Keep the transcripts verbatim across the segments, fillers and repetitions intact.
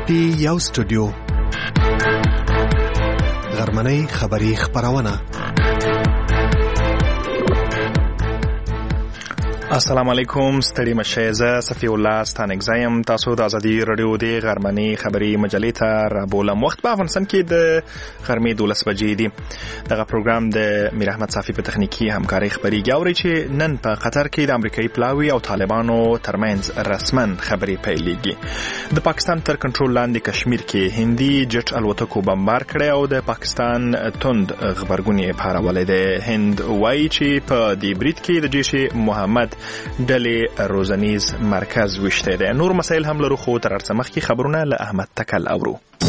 پی یو سټوډیو غرمنۍ خبری خبرونه. السلام علیکم. ستړي مشه. زه صفی الله ستانکزایم. تاسو د ازادي رادیو د غرمنۍ خبری مجلې ته رابولم. وخت په افغانستان کې د غرمې دولس بجې دي. دغه پروګرام د میر احمد صافی په تخنیکی همکاري خبريږي. اوري چې نن په قطر کې د امریکایي پلاوی او طالبانو ترمنځ رسمن خبري پیلېږي. د پاکستان تر کنټرول لاندې کشمیر کې هندي جټ الوتکو بمبار کړی او د پاکستان توند خبرګونی پارولې ده. هند وایي چې په دې برید کې د جیش محمد ډلې روزنیز مرکز وشته ده. نور مسایل هم لرو خو تر ارڅ مخکې خبرونه له احمد تکل اورو.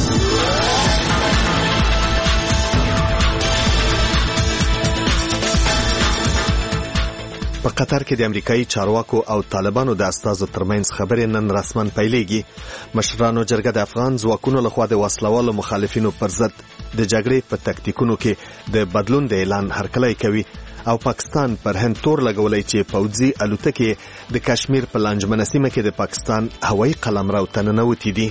په قطر کې د امریکایي چارواکو او طالبانو د استازو ترمنځ خبرې نن رسمن پیلېږي. مشرانو جرګه د افغان ځواکونو لخوا د وسلوالو مخالفینو پر ضد د جګړې په تکتیکونو کې د بدلون د اعلان هرکلی کوي او پاکستان پر هند تور لګولای چې پوځي الوتکې د کشمیر په لانجمنه سیمه کې د پاکستان هوایي قلمرو ته ننوتې دي.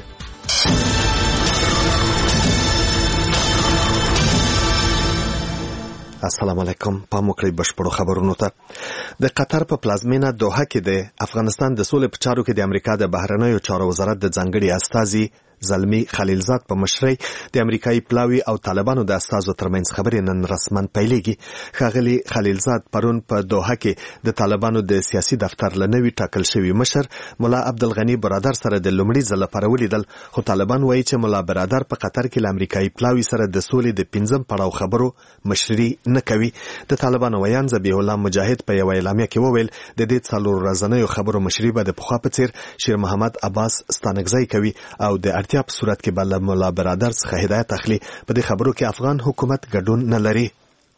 السلام علیکم. پام وکړئ بشپړو خبرونو ته. د قطر په پلازمینه دوحه کې د افغانستان د سولې په چارو کې د امریکا د بهرنیو چارو وزارت د ځانګړي استازي زلمی خلیلزاد په مشرۍ د امریکایي پلاوی او طالبانو د استازو ترمنځ خبرې نن رسمن پیلېږي. ښاغلي خلیلزاد پرون په دوحه کې د طالبانو د سیاسي دفتر له نوي ټاکل شوي مشر ملا عبدالغني برادر سره د لومړي ځل لپاره ولیدل، خو طالبان وایي چې ملا برادر په قطر کې له امریکایي پلاوی سره د سولې د پنځم پړاو خبرو مشري نه کوي. د طالبانو ویان ذبیح الله مجاهد په یو اعلامیه کې وویل د دې څلور ورځنیو خبرو مشري به د پخوا په څیر شیر محمد عباس ستانکزی کوي او د اړتیا په صورت کې بل مولا برادر څخه هدایت اخلي. په دې خبرو کې افغان حکومت ګډون نه لري.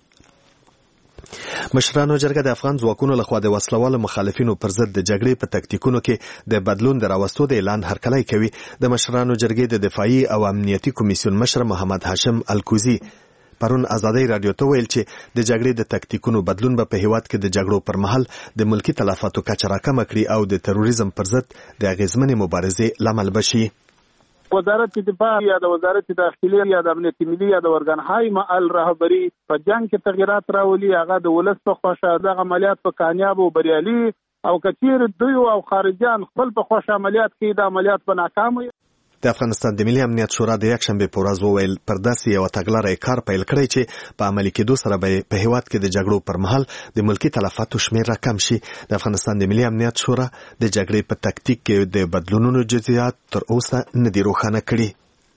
مشرانو جرګه د افغان ځواکونو لخوا د وسلوالو مخالفینو پر ضد د جګړې په تکتیکونو کې د بدلون د راوستو د اعلان هرکلی کوي. د مشرانو جرګې د دفاعي او امنیتي کمیسیون مشر محمد هاشم الکوزي پرون ازادي رادیو ته ویل چې د جګړې د تکتیکونو بدلون به په هیواد کې د جګړو پر مهال د ملکی تلفاتو کچه راکمه کړي او د تروریزم پر ضد د اغیزمنې مبارزې لامل بشي. وزارت دفاع یا د وزارت داخلي یا د امنیت ملي یا د ورګنهای معل رهبری په جنگ کې تغیرات راولي. هغه د ولس په خوښه د عملیات په کامیاب او بریالي او کثیر دوی او خارجيان خپل په خوښه عملیات کې د عملیات په ناکام. د افغانستان د ملي امنیت شورا د یکشنبه په ورځ وویل پر داسې یو تګلارې کار پیل کړی چې په عملي کېدو سره به په هیواد کې د جګړو پر مهال د ملکی تلفاتو شمېر راکم شي. د افغانستان د ملي امنیت شورا د جګړې په تکتیک کې د بدلونونو جزئیات تر اوسه نه دي روښانه کړي.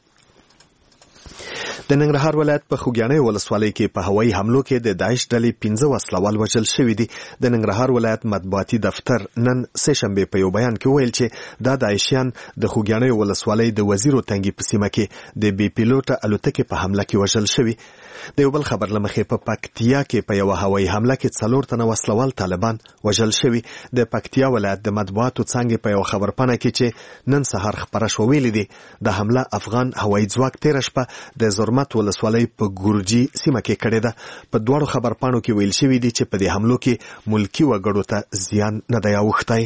د ننګرهار ولایت په خوږیاڼۍ ولسوالۍ کې په هوایي حملو کې د داعش ډلې پنځه وسلوال وژل شوي دي. د ننګرهار ولایت مطبوعاتي دفتر نن سه شنبه په یو بیان کې ویل چې دا داعشیان د خوږیاڼۍ ولسوالۍ د وزیرو تنګي په سیمه کې د بي پیلوټه الوتکې په حمله کې وژل شوي. د یو بل خبر لمخې په پکتیا کې په یو هوایي حمله کې څلور تنه وسلوال طالبان وژل شوي. د پکتیا ولایت د مطبوعاتو څنګه په یو خبرپاڼه کې چې نن سهار خبره شو ویلي دي د حمله افغان هوایي ځواک تیر شپه د زرمت ولسوالۍ په ګورجي سیمه کې کړې ده. په دواړو خبرپاڼو کې ویل شوي دي چې په دې حملو کې ملکی وګړو ته زیان نه دی اوښتی.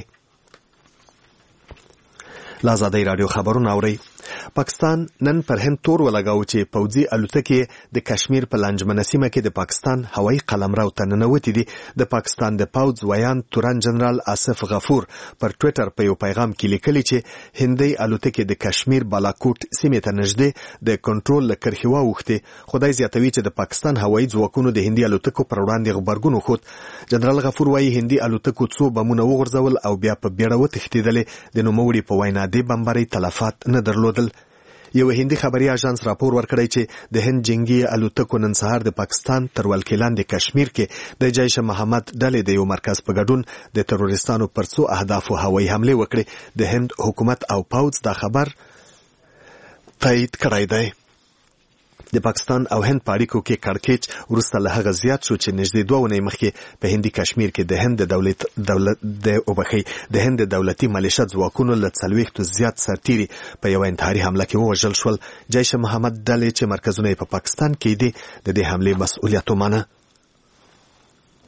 لا ازادي رادیو خبرونه اوري. پاکستان نن پر هند تور ولګاو چې پوځي الوتکې د کشمیر په لانجمنه سیمه کې د پاکستان هوایي قلمرو ته ننوتې دي. د پاکستان د پوځ ویان تورن جنرال آصف غفور پر ټوئیټر په یو پیغام کې لیکلي چې هندي الوتکې د کشمیر بالاکوټ سیمې ته نږدې د کنټرول له کرښې واوښتې. خدای زیاتوي چې د پاکستان هوایي ځواکونو د هندي الوتکو پر وړاندې غبرګون وښود. جنرال غفور وایي هندي الوتکو څو بمونه وغورځول او بیا په بیړه وتښتېدلې. د نوموړي په وینا د بمبارۍ تلفات نه درلودل. یو هندي خبري اژانس راپور ورکړی چې د هند جنگي الوتکو نن سهار د پاکستان تر ولکې لاندې کشمیر کې د جیش محمد ډلې د یو مرکز په ګډون د تروریستانو پر څو اهدافو هوایي حمله وکړې. د هند حکومت او پوځ دا خبر تایید کړی دی. د پاکستان او هند په اړیکو کې کړکېچ وروسته له هغه زیات شو چې نږدې دوه اونۍ مخکې په هندي کشمیر کې د هند د دولت دولت د وبخي د هند دولتي ملیشه ځواکونو له څلوېښتو زیات سرتیري په یو انتحاري حمله کې ووژل شول. جیش محمد ډلې چې مرکزونه یې په پاکستان کې دي د دې حملې مسؤلیت ومانه.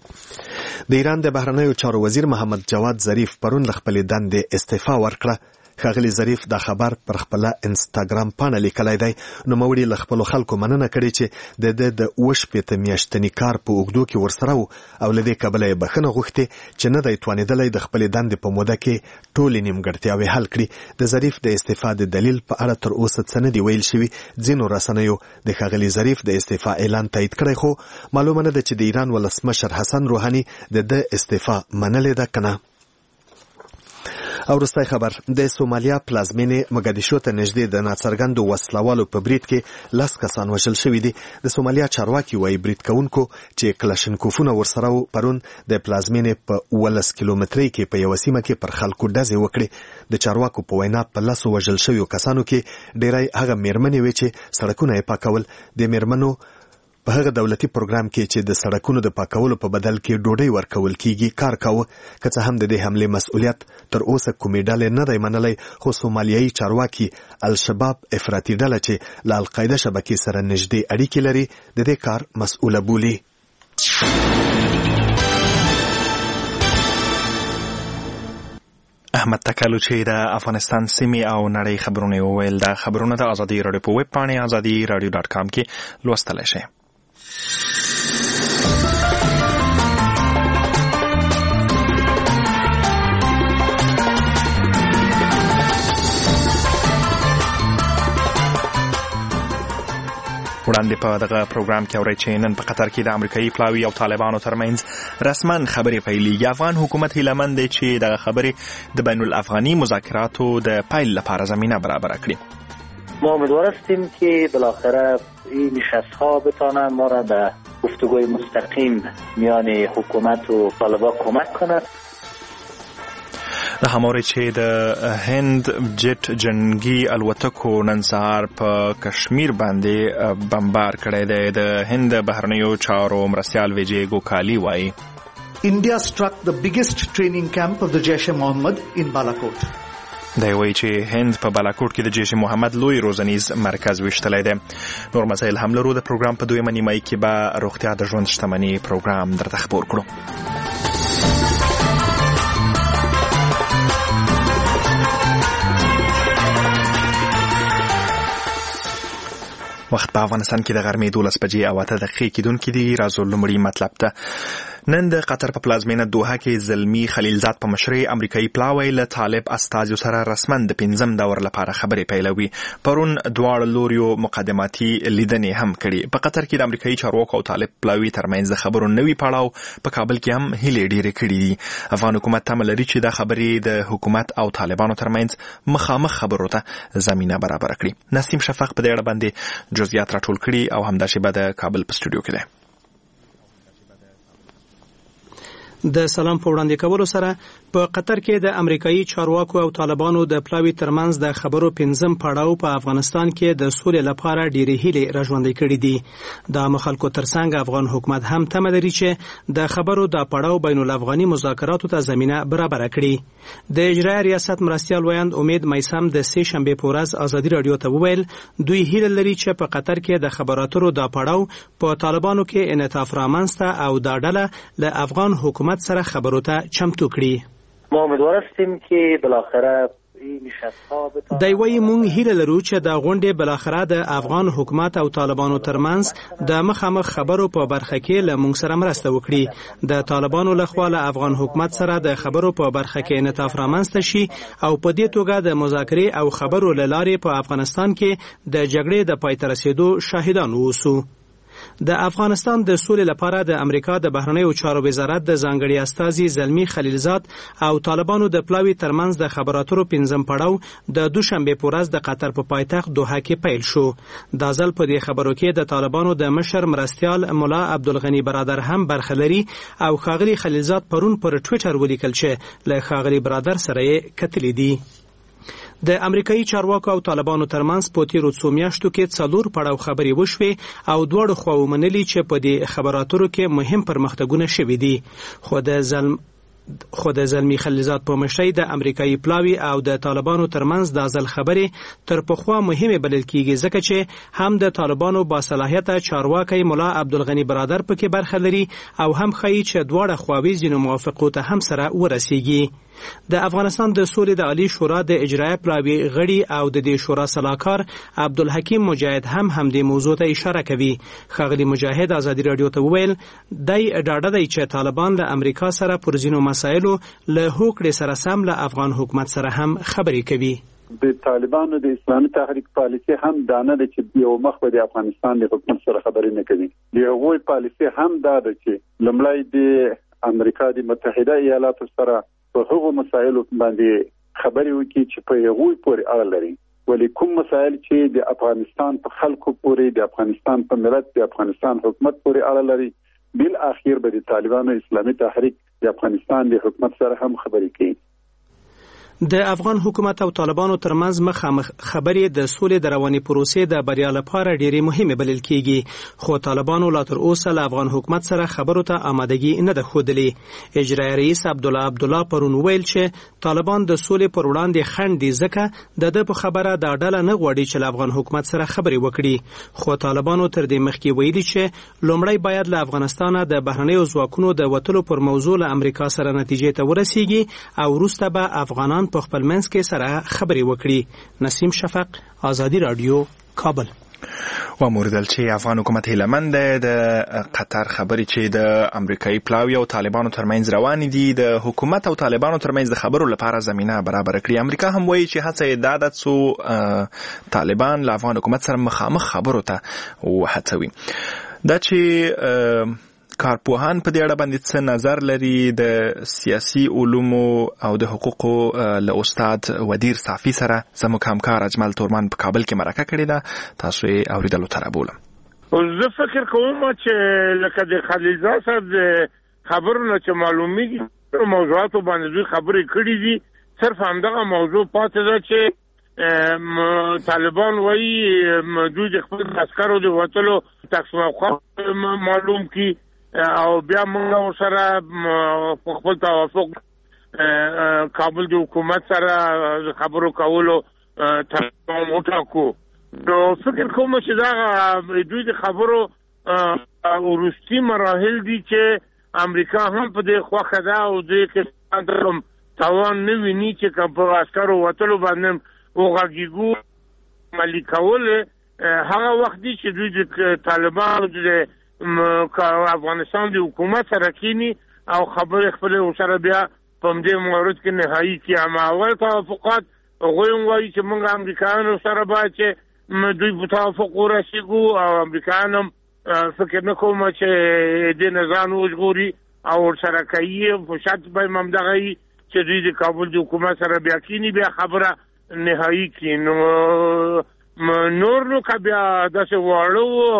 د ایران د بهرنیو چارو وزیر محمد جواد ظریف پرون له خپلې دندې استعفا ورکړه. ښاغلي ظریف دا خبر پر خپل انسټاګرام پاڼه لیکلی دی. نوموړي له خپلو خلکو مننه کړې چې د ده د اوه شپېته میاشتني کار په اوږدو کې ورسره و او له دې کبله یې بښنه غوښتې چې نه دی توانېدلی د خپلې دندې په موده کې ټولې نیمګړتیاوې حل کړي. د ظریف د استعفا د دلیل په اړه تر اوسه څه نه دي ویل شوي. ځینو رسنیو د ښاغلي ظریف د استعفا اعلان تایید کړی، خو معلومه نه ده چې د ایران ولسمشر حسن روحاني د ده استعفا منلې ده که نه. او وروستی خبر د سومالیا پلازمینې مګدیشو ته نږدې د ناڅرګندو وسلوالو په برید کې لس کسان وژل شوي دي. د سومالیا چارواکي وایي برید کوونکو چې کلاشینکوفونه ورسره و پرون د پلازمینې په اوولس کیلومترۍ کې په یوه سیمه کې پر خلکو ډزې وکړې. د چارواکو په وینا په لسو وژل شویو کسانو کې ډیری هغه میرمنې وې چې سړکونه یې پاکول. د میرمنو په هغه دولتي پروګرام کې چې د سړکونو د پاکولو په بدل کې ډوډۍ ورکول کیږي کار کاوه. که څه هم د دې حملې مسؤلیت تر اوسه کومې ډلې نه دی منلی، خو سومالیایي چارواکي الشباب افراطي ډله چې له القاعده شبکې سره نږدې اړیکې لري د دې کار مسؤله بولي. احمد تکلو چې د افغانستان سیمې او نړۍ خبرونه وویل. د خبرونه د ازادي راډیو په ویب پاڼې ازادي راډیو ډاټ کام کې لوستلی شئ. وړاندې په دغه پروګرام کې اورئ چې نن په قطر کې د امریکایي پلاوي او طالبانو ترمنځ رسما خبرې پیلېږي. افغان حکومت هیله مند دی چې دغه خبرې د بین الافغاني مذاکراتو د پیل لپاره زمینه برابر کړي. ما امیدوار هستیم که بالاخره این نشست‌ها بتوانند ما را به گفتگوی مستقیم میان حکومت و طالبان کمک کند. د هموارې چې د هند جټ جنگي الوتکو نن سهار په کشمیر باندې بمبار کړی دی. د هند بهرنیو چارو مرستیال ویجې ګوکالي وایي India struck the biggest training camp of the Jaish-e-Mohammed in Balakot. دی وایي چې هند په بالاکوټ کې د جیش محمد لوی روزنیز مرکز ویشتلی دی. نور مسایل هم لرو. د پروګرام په دویمه نیمایي کې به روغتیا د ژوند شتمني پروګرام درته خپور کړو. وخت په افغانستان کې د غرمې دولس بجې او اته دقیقې کېدونکي دي. راځو لومړي مطلب ته. نن د قطر په پلازمینه دوحه کې زلمی خلیلزاد په مشرۍ امریکایي پلاوی له طالب استازیو سره رسما د پنځم دور لپاره خبرې پیلوي. پرون دواړو لوریو مقدماتي لیدنې هم کړي. په قطر کې د امریکایي چارواکو او طالب پلاوي ترمنځ د خبرو نوي پړاو په کابل کې هم هیلې ډېرې کړي دي. افغان حکومت تمه لري چې دا خبرې د حکومت او طالبانو ترمنځ مخامخ خبرو ته زمینه برابر کړي. نسیم شفق په دې اړه باندې جزئیات راټول کړي او همداسې به د کابل په سټوډیو کې دی. د سلام په وړاندې کولو سره په قطر کې د امریکایي چارواکو او طالبانو د پلاوي ترمنځ د خبرو پنځم پړاو په افغانستان کې د سولې لپاره ډېرې هیلې راژوندۍ کړې دي. د مخالکو ترڅنګ افغان حکومت هم تمه لري چې د خبرو د پړاو بین الافغاني مذاکراتو ته زمینه برابر کړي. د اجرایي ریاست مرستیال ویاند امید میثم د سه شنبه په ورځ ازادي رادیو ته وویل دوی هیله لري چې په قطر کې د خبراتو د پړاو په طالبانو کې انعطاف رامنځته او دا ډله له افغان حکومت سره خبرو ته چمتو کړي. ما امیدوار هستیم که بالاخره دی وایي موږ هیله لرو چې د غونډې بالاخره د افغان حکومت او طالبانو ترمنځ د مخامخ خبرو په برخه کې له موږ سره مرسته وکړي. د طالبانو لخوا له افغان حکومت سره د خبرو په برخه کې انعطاف رامنځته شي او په دې توګه د مذاکرې او خبرو له لارې په افغانستان کې د جګړې د پای ته رسیدو شاهدان اوسو. د افغانستان د سولې لپاره د امریکا د بهرنیو چارو وزارت د ځانګړي استازي زلمی خلیلزاد او طالبانو د پلاوي ترمنځ د خبراتو پنځم پړاو د دوشنبه په ورځ د قطر په پایتخت دوحه کې پیل شو. د ځل په دې خبرو کې د طالبانو د مشر مرستیال مولا عبدالغنی برادر هم برخه لري او ښاغلي خلیلزاد پرون پر ټویټر ولیکل چې له ښاغلي برادر سره یې کتلي دي. د امریکایي چارواکو او طالبانو ترمنځ په تیرو څو میاشتو کې څلور پړاو خبرې وشوې او دواړو خواوو منلي چې په دې خبراتو کې مهم پرمختګونه شوي دي. خو د ظلم خو د زلمی خلیلزاد په مشرۍ د امریکایي پلاوی او د طالبانو ترمنځ د ځل خبرې تر پخوا مهمه بلل کیږي ځکه چې هم د طالبانو با صلاحیت چارواکي مولا عبدالغنی برادر پکې برخه لري او هم خایي چې دواړه خواوې ځینو موافقو ته هم سره ورسیږي. د افغانستان د سولې د عالی شورا د اجرایه پلاوی غړي او د دې شورا سلاکار عبدالحکیم مجاهد هم هم د موضوع ته اشاره کوي. خغلی مجاهد ازادي رادیو ته وویل دای ډاډه دی چې طالبان له امریکا سره پر ځینو مسایلو له هوکړې سره سم له افغان حکومت سره هم خبرې کوي. د طالبانو د اسلامي تحریک پالیسي هم دانه ده چې یو مخ به د افغانستان د حکومت سره خبرې نه کوي. د هغوی پالیسي هم دا ده چې لومړی د امریکا د متحده ایالاتو سره په هغو مسایلو باندې خبرې وکړي چې په هغوی پورې اړه لري، ولی کوم مسایل چې د افغانستان په خلکو پورې، د افغانستان په ملت، د افغانستان حکومت پورې اړه لري، بل اخیر به د طالبانو اسلامي تحریک د افغانستان د حکومت سره هم خبرې کوي. د افغان حکومت او طالبانو ترمنځ مخامخ خبرې د سولې د رواني پروسې د بریا لپاره ډېرې مهمه بلل کیږي، خو طالبانو لا تر اوسه له افغان حکومت سره خبرو ته آمادګي نه ده ښودلې. اجرایي رئیس عبدالله عبدالله پرون ویل چې طالبان د سولې پر وړاندې خنډ دي ځکه د ده په خبره دا ډله نه غواړي چې له افغان حکومت سره خبرې وکړي، خو طالبانو تر دې مخکې ویلي چې لومړی باید له افغانستانه د بهرنیو ځواکونو د وتلو پر موضوع له امریکا سره نتیجې ته ورسیږي او وروسته به افغانان په خپل منځ کې سره خبرې وکړي. نسیم شفق، آزادی رادیو، کابل. و موردل چې افغان حکومت هیلمند د قطر خبرې چې د امریکایي پلاوی او طالبانو ترمنځ روان دي د حکومت او طالبانو ترمنځ د خبرو لپاره زمينه برابر کړي. امریکا هم وایي چې هڅه یې دا ده چې طالبان له افغان حکومت سره مخامخ خبرو ته وهڅوي. دا چې کارپوهان په دې اړه باندې څه نظر لري، د سیاسي علومو او د حقوقو له استاد ودیر صافي سره زموږ همکار اجمل تورمان په کابل کې مرکه کړې ده، تاسو یې اوریدلو ته رابولم. زه فکر کوم چې لکه د خلیلزاد صاحب د خبرو نه چې معلومیږي موضوعاتو باندې دوی خبرې کړې دي، صرف همدغه موضوع پاتې ده چې طالبان وایي دوی د خپل عسکرو د وتلو تقسیم اوقات معلوم کی او بیا موږ سره خپل توافق کابل د حکومت سره خبرو کولو تفاهم وکړو. نو فکر کوم چې دا دوی د خبرو ورستي مراحل دي چې امریکا هم په دې خوښه ده او دې کې اندرم توان نه ویني چې کوم په عسکرو وتلو باندې وغږیږو ملي کول. هغه وخت دي چې دوی د طالبانو د افغانستان د حکومت سره کینی او خبرې خپل سره بیا په دې مورد کې نهایی کی اما اول توافقات غوښم وایي چې موږ امریکایانو سره باید چې دوی په توافق ورسیږو او امریکایانو فکر نه کوم چې د نظام وژغوري او سره کوي په شرط به ممدغه چې دوی د کابل د حکومت سره بیا کینی بیا خبره نهایی کی. نو نور نو که بیا داسې واړو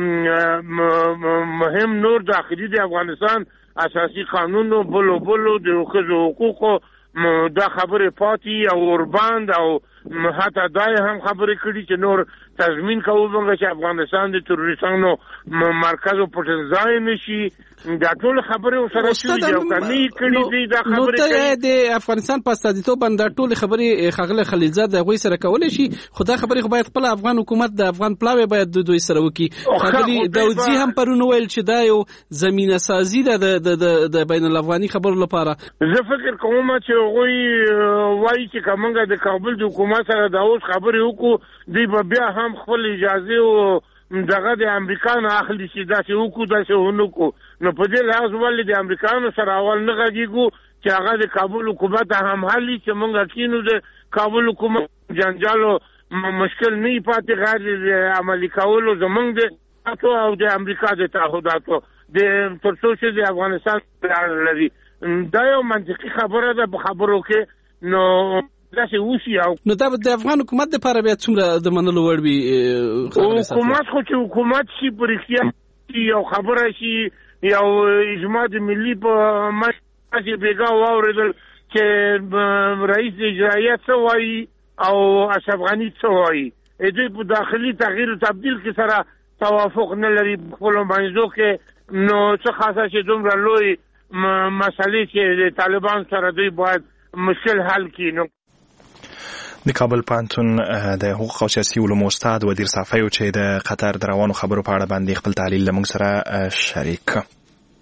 مهم نور داخلي د افغانستان اساسي قانون بلو بلو د حقوقو دا خبره پاتې او اورباند او حتی دای هم خبرې کړي چې نور تضمین کوو موږ چې افغانستان د تروریستانو مرکز او پټنځای نشي. دا ټول خبرې سره شوې او کني کړي دي دا خبرې نو د افغانستان په استازیتوب باندې ټول خبرې خغله خلیلزاد غوي سره کولای شي، خو دا خبرې خو باید خپل افغان حکومت د افغان پلاوی باید د دوی سره وکړي. خغلی داودزی هم پرونه ویل چې دا یو زمينه سازي ده د د بین الافغاني خبرو لپاره. زه فکر کوم چې غوي وایي چې کومه د کابل د حکومت سره دا اوس خبرې وکړو دی به بیا هم خپل اجازه او دغه د امریکانو اخلي چې داسې وکړو داسې ونکو. نو په دې لحاظ ولې د امریکانو سره اول نه غږیږو چې هغه د کابل حکومت هم حالي چې موږ کینو د کابل حکومت جنجالو مشکل نه پاتې غیر عملي کولو زمونږ د تاسو او د امریکا د تعهداتو د ترڅو چې د افغانستان لري. دا یو منطقي خبره ده په خبرو کې. نو داسې وشي او نو دا د افغان حکومت لپاره بیا څومره د منلو وړ وي؟ حکومت خو چې حکومت شي په رښتیا یو خبره شي یو اجماع د ملي په مشهد بیګا واوریدل چې رئیس اجرائیه څه وایي او اشرف غني څه وایي، دوی په داخلي تغییر او تبدیل کې سره توافق نه لري خپل منځو کې. نو څه خاصه چې دومره لوی مسلې چې د طالبان سره دوی باید مشکل حل کړي. نو د کابل پوهنتون د حقوق او سیاسي علومو استاد ودیر صافی چې د قطر د روانو خبرو په اړه باندې خپل تحلیل له موږ سره شریک کړ.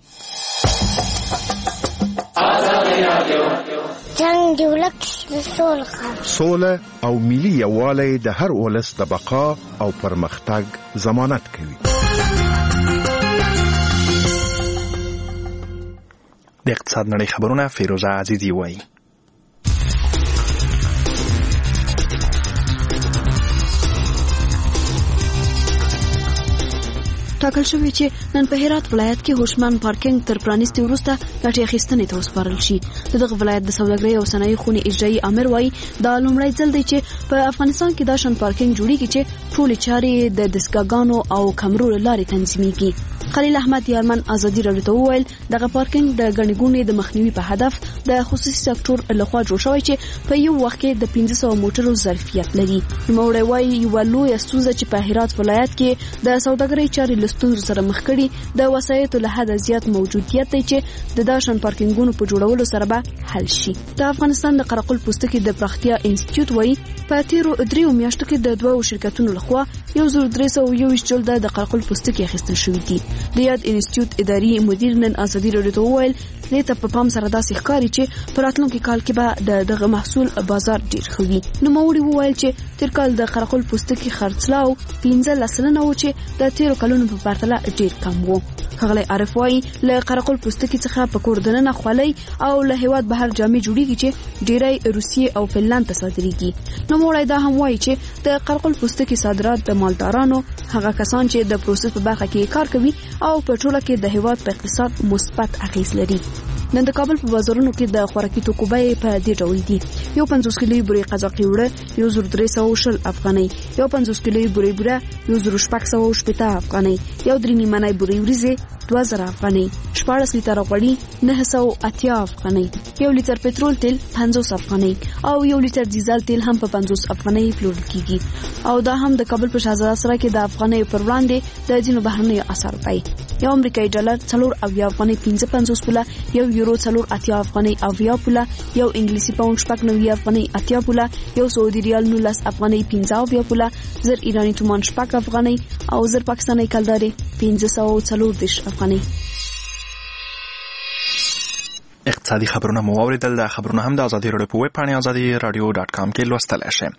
جنگ ولک سوله سوله او ملي یووالی د هر ولس د بقا او پرمختګ ضمانت کوي. د اقتصاد نړۍ خبرونه فیروزه عزیزی وایي. ټاکل شوی چې نن په هرات ولایت کې هوشمن پارکینګ تر پرانیستي وروسته ګټې اخیستنې ته وسپارل شي. دغه ولایت د سوداګرۍ او صنایع خونې اجرایي امر وایي دا لومړی ځل دی چې په افغانستان کې دا شان پارکینګ جوړیږي چې ټولې چارې د دستګاګانو او کمرو له لارې تنظیمیږي. خلیل احمد یارمن ازادي راډیو ته وویل دغه پارکینګ د ګڼې ګوڼې د مخنیوي په هدف د خصوصي سکتور لخوا جوړ شوی چې په یو وخت کې د پنځه سوه موټرو ظرفیت لري. نوموړی وایي یوه لویه ستونزه چې په هرات ولایت کې د سوداګرۍ چارې له ستونزو سره مخ کړي د وسایطو له حده زیات موجودیت دی چې د داشن پارکینګونو په جوړولو سره به حل شي. د افغانستان د قرقل پوستکي د پراختیا انسټیټیوټ وایي په تیرو دریو میاشتو کې د دوو شرکتونو لخوا یو زر درې سوه یوویشت جلده د قرقل پوستکي اخیستل شوي دي. د یاد انسټیټیوټ اداري مدیر نن ازادي راډیو ته وویل دې ته په پام سره داسې ښکاري چې په راتلونکي کال کې به د دغه محصول بازار ډیر ښه وي. نوموړي وویل چې تیر کال د قرقل پوستکي خرڅلاو پنځلس سلنه و چې د تیرو کلونو په پرتله ډیر کم و. ښاغلی عارف وایي له قرقل پوستکي څخه په کور دننه خولۍ او له هیواد بهر جامې جوړیږي چې ډیری روسیې او فنلند ته صادریږي. نوموړی دا هم وایي چې د قرقل پوستکي صادرات د مالدارانو هغه کسان چې د پروسس په برخه کې کار کوي او په ټوله کې د هیواد په اقتصاد مثبت اغیز لري. نن د کابل په بازارونو کې د خوراکي توکو بیې په دې ډول دي: یو پنځوس کیلویي بورې قزاقي وړه یو زر درې سوه شل افغانۍ، یو پنځوس کیلویي بورې بوره یو زر شپږ سوه شپېته افغانۍ، یو درې نیمنۍ بورې وریځې دوه زره افغانۍ، شپاړس لیتره غوړي نه سوه اتیا افغانۍ، یو لیتر پټرول تیل پنځوس افغانۍ او یو لیتر ډیزل تیل هم په پنځوس افغانۍ پلورل کیږي. او دا هم د کابل په شهزاده سرای کې د افغانۍ پر وړاندې د ځینو بهرنیو اسعارو بیې: یو امریکایي ډالر څلور اویا افغانۍ پنځه پنځوس پوله، یو یورو څلور اتیا افغانۍ اویا پوله، یو انګلیسي پاوند شپږ نوي افغانۍ اتیا پوله، یو سعودي ریال نولس افغانۍ پنځه اویا پوله، زر ایرانی تومان شپږ افغانۍ او زر پاکستاني کلدارې پنځه سوه څلور دېرش افغانۍ. اقتصادي خبرونه مو واوریدل. د خبرونه هم د ازادي راډیو په ویب پاڼه ازادي راډیو ډاټ کام کې لوستلی شئ.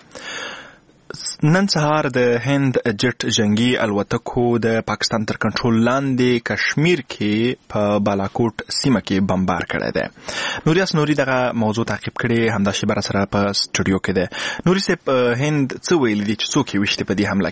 نن سهار د هند جټ جنگي الوتکو د پاکستان تر کنټرول لاندې کشمیر کې په بالاکوټ سیمه کې بمبار کړی دی. نوریاس نوري دغه موضوع تعقیب کړي، همدا شی بر سره په سټوډیو کې دی. نوري صاحب، هند څه ویل دي چې څوک یې وشتي په دې حمله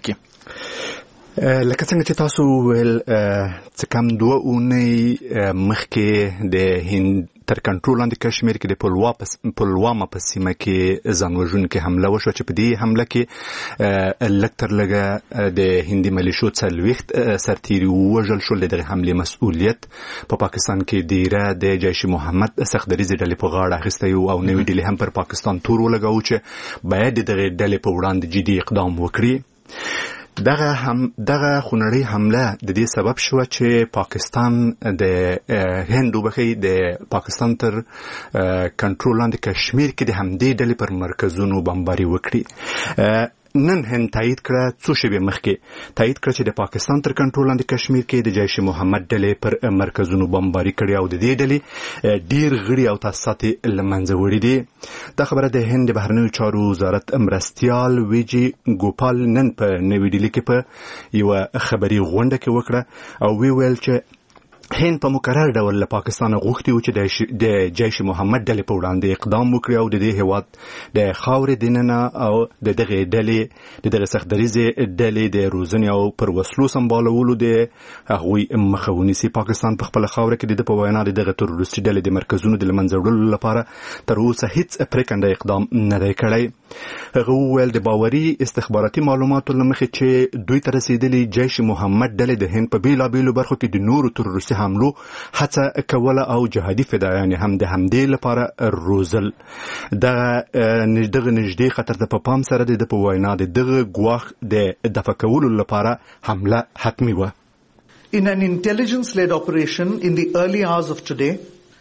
کې؟ لکه څنګه چې تاسو ویل څه کم دوه اونۍ مخکې د هند تر کنټرول لاندې کشمیر کې د پلوامه په سیمه کې ځانوژونکې حمله وشوه چې په دې حمله کې لږ تر لږه د هندي ملیشو څلوېښت سرتیري ووژل شول. د دغې حملې مسؤلیت په پاکستان کې ډیره د جیش محمد سختدریزې ډلې په غاړه اخیستی و او نوې ډلې هم پر پاکستان تور ولګاوه چې باید د دغې ډلې په وړاندې جدي اقدام وکړي. دغه هم دغه خونړۍ حمله د دې سبب شو چې پاکستان د هند وبخي د پاکستان تر کنټرول لاندې کشمیر کې د همدې ډلې پر مرکزونو بمباري وکړي. نن هند تایید کړه څو شېبې مخکې تایید کړه چې د پاکستان تر کنټرول لاندې کشمیر کې د جیش محمد ډلې پر مرکزونو بمباري کړي او د دې ډلې ډیر غړي او تاسیسات له منځه وړي دي. دا خبره د هند بهرنیو چارو وزارت مرستیال ویجی ګوپال نن په نوې ډیلي کې په یو خبري غونډه کې وکړه او وی ویل چې هند په مکرر ډول له پاکستان غوښتي و چې د جیش محمد ډلې په وړاندې اقدام وکړي او د دې هیواد د خاورې دننه او د دغه ډلې د دغه سختدریزې ډلې د روزنې او پر وسلو سمبالولو د هغوی مخه ونیسي. پاکستان په خپل خاوره کې د په وینا د دغه تروریستي ډلې د مرکزونو د لمنځه وړلو لپاره تر اوسه هیڅ پرېکنده اقدام نه دی کړی. هغه وویل د باوري استخباراتي معلوماتو له مخې چې دوی ته رسېدلي جیش محمد ډلې د هند په بېلابېلو برخو کې د نورو تروریستي حملو هڅه کوله او جهادي فدایان هم د همدې لپاره روزل. دغه دغه نږدې خطر ته په پام سره د په وینا د دغه ګواښ د دفع کولو لپاره حمله حتمي وه. In an intelligence-led operation in the early hours of today,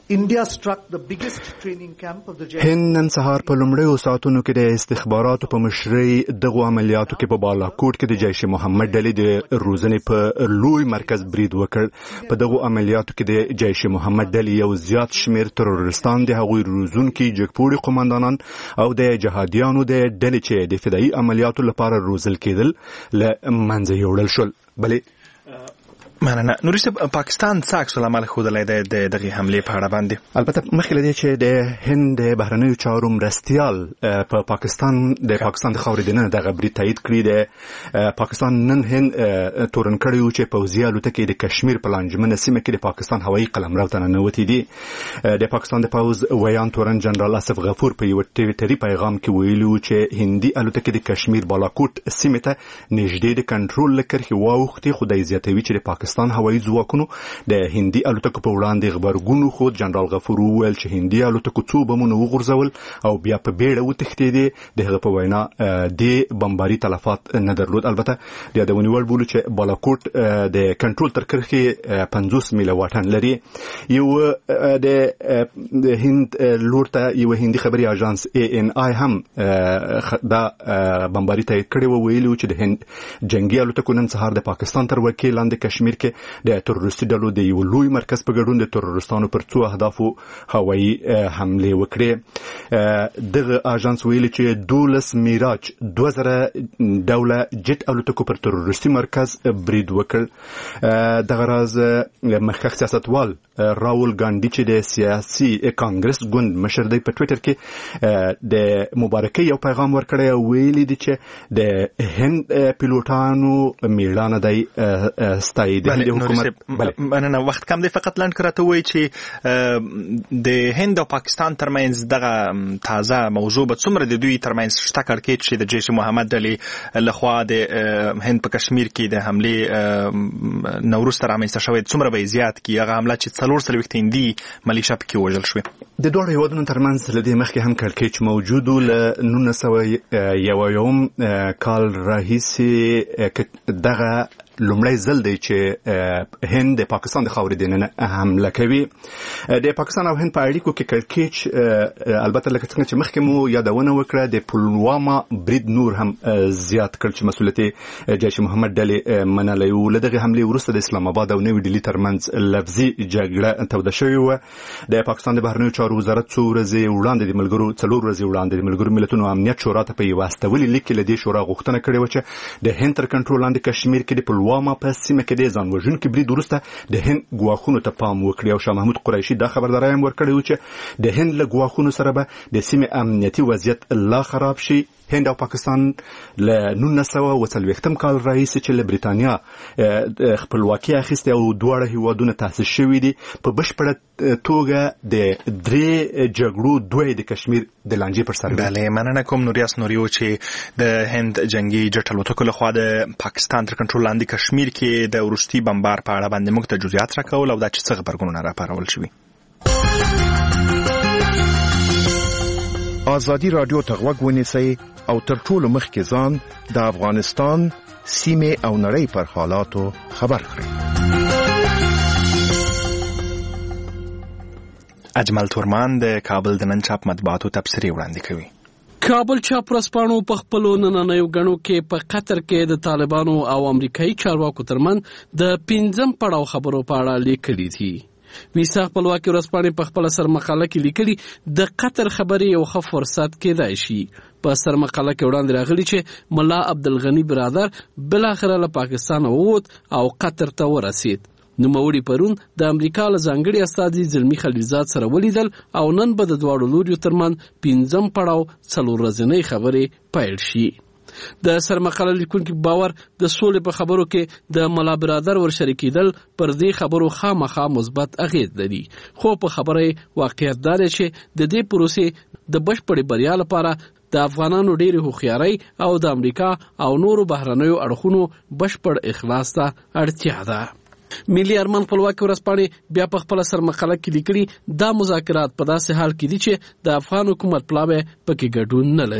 India struck the biggest training camp of the Jaish. هند نن سهار په لومړیو ساعتونو کې د استخباراتو په مشرۍ دغو عملیاتو کې په بالاکوټ کې د جیش محمد ډلې د روزنې په لوی مرکز برید وکړ. په دغو عملیاتو کې د جیش محمد ډلې یو زیات شمیر ترورستان د هغوی روزونکي جګپوړي قوماندانان او د جهادیانو د ډلې چې د فدایي عملیاتو لپاره روزل کېدل له منځه یوړل شول. بلې مننه. نوري صاحب، پاکستان څه عکس العمل ښودلی دی د دغې حملې په اړه باندې؟ البته مخکې له دې چې د هند د بهرنیو چارو مرستیال په پاکستان د پاکستان د خاورې دننه دغه برید تایید کړي دی. پاکستان نن هند تورن کړی و چې پوځي الوتکې د کشمیر په لانجمنه سیمه کې د پاکستان هوایي قلمرو ته ننوتې دي. د پاکستان د پوځ ویان تورن جنرال اسف غفور په یو ټویټري پیغام کې ویلي و چې هندي الوتکې د کشمیر بالاکوټ سیمه ته نږدې د کنټرول له کرښې واوښتې، خو دی زیاتوي چې د پاکستان هوایي ځواکونو د هندي الوتکو په وړاندې غبرګون خو جنرال غفور وویل چې هندي الوتکو څو بمونه وغورځول او بیا په بیړه وتښتېدې. د هغه په وینا د بمباري تلفات نه درلود. البته د یادونې وړ بولو چې بالاکوټ د کنټرول تر کرښې پنځوس میله واټن لري. یو د هند لور ته یو هندي خبري اژانس ای ان آی هم دا بمباري تایید کړی و، ویلي چې د هند جنگي الوتکو نن سهار د پاکستان تر ولکې لاندې کشمیر کې د تروریستي ډلو د یو لوی مرکز په ګډون د تروریستانو پر څو اهدافو هوایي حملې وکړې. دغه اژانس ویلي چې دولس میراج دوه زره ډوله جټ الوتکو پر تروریستي مرکز برید وکړ. دغه راز مخکښ سیاستوال راول ګاندي چې د سیاسي کانګرس ګوند مشر دی په ټویټر کې د مبارکۍ یو پیغام ورکړی او ویلي دي چې د هند پیلوټانو میړانه دی ستایي. مننه. وخت کم دی، فقط لنډ راته ووایي چې د هند او پاکستان ترمنځ دغه تازه موضوع به څومره د دوی ترمنځ شته کړکېچ چې د جیش محمد ډلې لخوا د هند په کشمیر کې د حملې نه وروسته رامنځته شوی څومره به یې زیات کړي؟ هغه حمله چې څلور څلوېښت هندي ملیشه پکې وژل شوې. د دواړو هیوادونو ترمنځ له دې مخکې هم کړکېچ موجود و. له نولس سوه یو یوم کال راهیسې دغه لومړی ځل دی چې هند د پاکستان د خاورې دننه حمله کوي. د پاکستان او هند په اړیکو کې کړکېچ البته لکه څنګه چې مخکې مو یادونه وکړه د پلواما برید نور هم زیات کړ چې مسؤلیت جیش محمد ډلې منلی و. له دغې حملې وروسته د اسلام آباد او نوي ډیلي ترمنځ لفظي جګړه توده شوې وه. د پاکستان د بهرنیو چارو وزارت څو ورځې وړاندې د ملګرو څلور ورځې وړاندې د ملګرو ملتونو امنیت شورا ته په یوه استولي لیک کې له دې شورا غوښتنه کړې وه چې د هند تر کنټرول لاندې کشمیر کې د پلواما په سیمه کې د ځان وژونکي برید وروسته د هند ګواښونو ته پام وکړي. او شاه محمود قریشي دا خبرداری هم ورکړی و چې د هند له ګواښونو سره به د سیمې امنیتي وضعیت لا خراب شي. هند او پاکستان له نولس سوه اوه څلوېښتم کال راهیسې چې له برېټانیا خپلواکي اخیستې او دواړه هیوادونه تاسیس شوي دي، په بشپړه توګه د درې جګړو دوی د کشمیر د لانجې پر سر. بله، مننه کوم نوریاس نوریو چې د هند جنگي جټ الوتکو لخوا د پاکستان تر کنټرول لاندې کشمیر کې د وروستي بمبار په اړه باندې موږ ته جزئیات راکول او دا چې څه غبرګونونه راپارول شوي. ازادي رادیو ته غوږ ونیسئ او تر ټولو مخکې ځان د افغانستان سیمې او نړۍ پر حالاتو خبر کړئ. اجمل تورمان د کابل د نن چاپ مطبوعاتو تبصرې وړاندې کوي. کابل چاپ ورځپاڼو په خپلو نننیو ګڼو کې په قطر کې د طالبانو او امریکایي چارواکو ترمنځ د پنځم پړاو خبرو په اړه لیکلي دي. ویسا خپلواکي ورځپاڼې په خپله سرمقاله کې لیکلي د قطر خبرې یو ښه فرصت کېدای شي. په سرمقاله کې وړاندې راغلي چې ملا عبدالغني برادر بالاخره له پاکستان ووت او قطر ته ورسید. نوموړي پرون د امریکا له ځانګړي استازي زلمي خلیلزاد سره ولیدل او نن به د دواړو لوریو ترمنځ پنځم پړاو څلور ورځنۍ خبرې پیل شي. د سرمقاله لیکونکي باور د سولې په خبرو کې د ملا برادر ورشریکېدل پر دې خبرو خامخا مثبت اغېز لري، خو په خبره واقعیت دا دی چې د دې پروسې د بشپړې بریا لپاره د افغانانو ډېرې هوښیارۍ او د امریکا او نورو بهرنیو اړخونو بشپړ اخلاص ته اړتیا ده. ملي ارمان خپلواکي ورځپاڼې بیا په خپله سرمقاله کې لیکلي دا مذاکرات په داسې حال کې دي چې د افغان حکومت پلاوی پکې ګډون نه لري.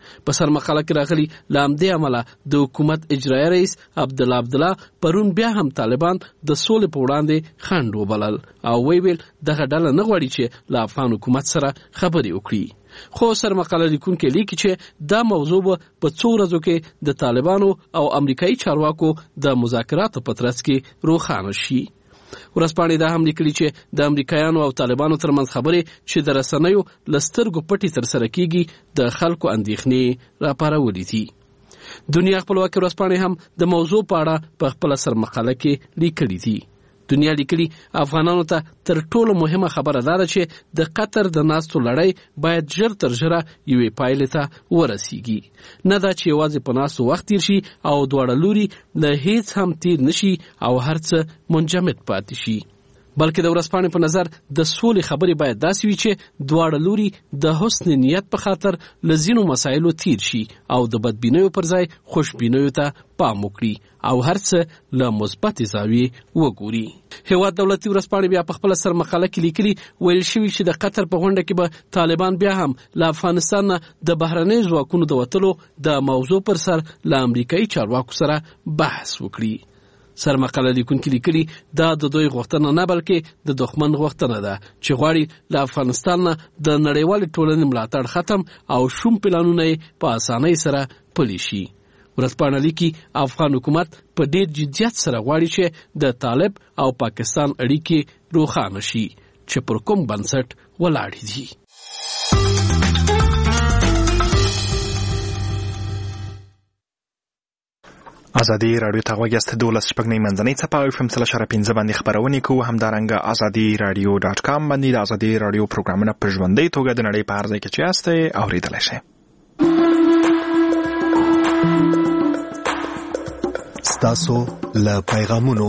په سر مقاله کې راغلي لامدې عمله د حکومت اجرایي رئیس عبدالله عبدالله پرون بیا هم طالبان د سولې په وړاندې خنډ وبلل او وی ویل دغه ډله نه غواړي چې له افغان حکومت سره خبرې وکړي. خو سر مقاله لیکونکي لیکي چې دا موضوع به په څو ورځو کې د طالبانو او امریکایي چارواکو د مذاکراتو په ترڅ کې روښانه شي. ورځپاڼې دا هم لیکلي چې د امریکایانو او طالبانو ترمنځ خبرې چې د رسنیو له سترګو پټې ترسره کیږي د خلکو اندېښنې راپارولې دي. دنیا خپلواکي ورځپاڼې هم د موضوع په اړه په خپله سرمقاله کې لیکلي دي. دنیا لیکلي افغانانو ته تر ټولو مهمه خبره دا ده چې د قطر د ناستو لړۍ باید ژر تر ژره یوې پایلې ته ورسیږي. نه دا چې یوازې په ناستو وخت تیر شي او دواړه لوري له هیڅ هم تیر نشي او هر څه منجمد پاتې شي، بلکې د ورځپاڼې په نظر د سولې خبرې باید داسې وي چې دواړه لوري د حسن نیت په خاطر له ځینو مسایلو تیر شي او د بدبینیو پر ځای خوشبینیو ته پام وکړي او هر څه له مثبتې زاویې وګوري. هېواد دولتي ورځپاڼې بیا په خپله سرمقاله کې لیکلي ویل شوي چې د قطر په غونډه کې به طالبان بیا هم له افغانستان نه د بهرنیو ځواکونو د وتلو د موضوع پر سر له امریکایي چارواکو سره بحث وکړي. سرمقاله لیکونکي لیکلي دا د دوی غوښتنه نه بلکې د دښمن غوښتنه ده چې غواړي له افغانستان نه د نړیوالې ټولنې ملاتړ ختم او شوم پلانونه یې په اسانۍ سره پلي شي. ورځپاڼه لیکي افغان حکومت په ډېر جدیت سره غواړي چې د طالب او پاکستان اړیکې روښانه شي چې پر کوم بنسټ ولاړې دي. ازادي راډیو ته غوږ یاست. دولس شپږ نیم منځنۍ څپه او اف ام څلور اشاریه پنځه باندې خپرونې کوو. همدارنګه ازادي راډیو ډاټ کام باندې د ازادي راډیو پروګرامونه په ژوندۍ توګه د نړۍ په هر ځای کې چې یاستئ اورېدلی شئ. ستاسو له پیغامونو.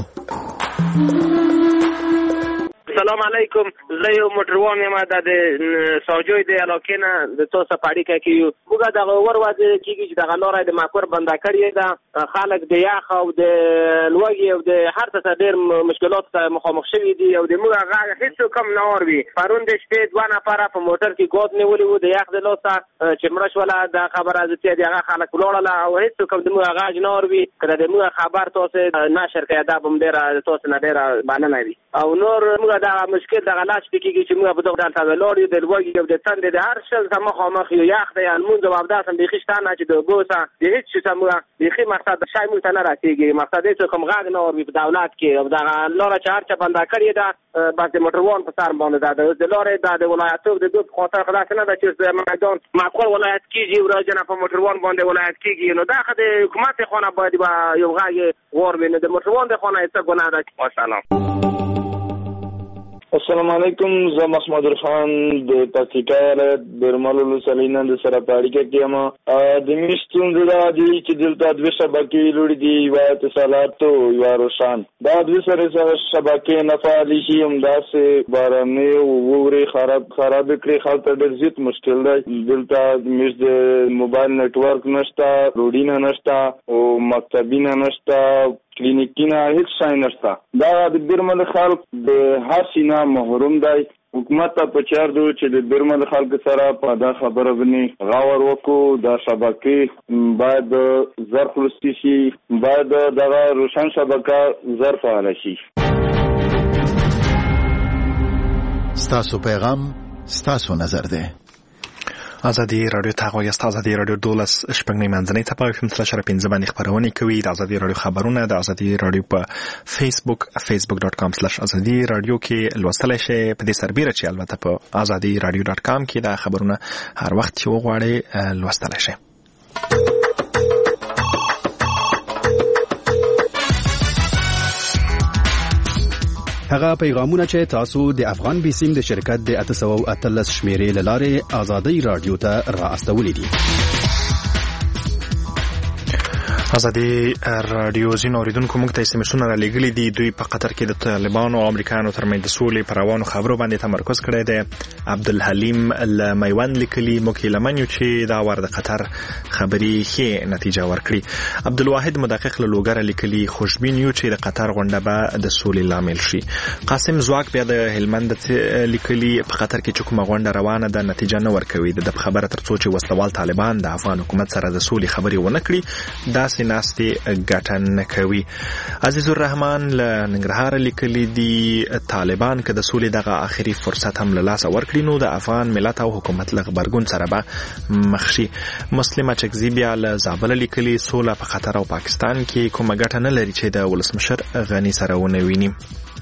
سلام علیکم، زه یو موټروان یم د ساجوی د علاقې نه د تاسو په اړیکه کې یو. موږ دغه ور واځي کېږي چې دغه لاره د ماکور بنده کړې ده. خلک د یخ او د لوږې او د هر څه ډېر مشکلات سره مخامخ شوي دي او د موږ غږ هېڅ کم نه اوري. پرون د شپې دوه نفره په موټر کې ګاز نیولي وو د یخ د لاسه چې مړه شوله. دا خبره ده چې دغه خلک ولاړله او هېڅ کم د موږ غږ نه اوري. که د موږ خبر تاسو نشر کړئ دا به هم ډېره تاسو نه ډېره مننه وي. او نور موږ دغه مشکل دغه لاس پکېږي چې موږ په دغه ډول ته ولاړ یو د لوږې او د تندې د هر شي سره مخامخ یو. یخ دی لمونځ او اودس هم بیخي شته نه چې د اوبو څخه د هېڅ شي څخه موږ بیخي مقصد شی موږ ته نه رسېږي. مقصد یې څوک هم غږ نه اوري په دولت کې. او دغه لاره چې هر چا بنده کړې ده بس د موټروان په سر باندې ده. د لارې دا د ولایتوب د دوی په خاطر خو داسې نه ده چې د میدان معقول ولایت کېږي او راځنه په موټروان باندې ولایت کېږي. نو دا خو د حکومت خوا نه باید یو غږ واوري، نو د موټروان د خوا نه یې څه ګناه ده. ماشاءالله. السلام علیکم، زه محمد خان د پکتیکا ولایت برملو سلینا د سره په اړیکه کې یم. د مې ستونزه دا دی چې دلته دوه شبکې لوړې دي، یوه اتصالات او یوه روشن. دا دوه سره شبکې نه فعالې شي همداسې بارانې او واورې خراب خراب کړي. خلک ته ډېر زیات مشکل دی. دلته زموږ د موبایل نیټورک نشته، روډینه نشته او مکتبینه نشته، کلینیکینه هیڅ شی نشته. دا د برمل خلک د هر شي نه محروم دی. حکومت ته پچار دو چې د برمل خلک سره په دا خبره باندې غور وکړو. دا شبکې باید زر خلاصې شي، باید دغه روشن شبکه زر فعاله شي. ستاسو پیغام ستاسو نظر دی. ازادي راډیو ته غوږ یاست. ازادي راډیو دولس شپږ نیم منځنۍ څپه اف ام څلور اشاریه پنځه باندې خپرونې کوي. د ازادي راډیو خبرونه د ازادي راډیو په فیسبوک فیسبوک ډاټ کام سلاش ازادي راډیو کې لوستلی شئ. په دې سربیره چې البته په ازادي راډیو ډاټ کام کې دا خبرونه هر وخت چې وغواړئ لوستلی شئ. هغه پیغامونه چې تاسو د افغان بیسیم د شرکت د اته سوه او اتلس شمیرې له لارې ازادي راډیو ته را استولې دي. ازادي رادیو زینو اوریدونکو موږ ته سمسونه را لګلې دي. دوی په قطر کې د طالبانو او امریکایانو ترمنځ د سولې پر روانو خبرو باندې تمرکز کړی دی. عبدالحلیم المیوند لیکلي موږ لمنیو چې دا ور د قطر خبري ښه نتیجه ورکړي. عبدالواحد مدقق له لوګر لیکلي خوشبین یو چې د قطر غونډه به د سولې لامل شي. قاسم زواک بیا د هلمند لیکلي په قطر کې چې کومه غونډه روانه ده نتیجه نه ورکوي. د خبره تر څو چې وسلوال طالبان د افغان حکومت سره د سولې خبري ونه کړي دا ناستي ګټه نه کوي. عزیز الرحمن له ننګرهار لیکلي دي طالبان که د سولې دغه آخري فرصت هم له لاسه ورکړي نو د افغان ملت او حکومت له غبرګون سره به مخ شي. مسلمه چکزي بیا له زابل لیکلي سوله په قطر او پاکستان کې کومه ګټه نه لري چې د ولسمشر غني سره ونه ویني.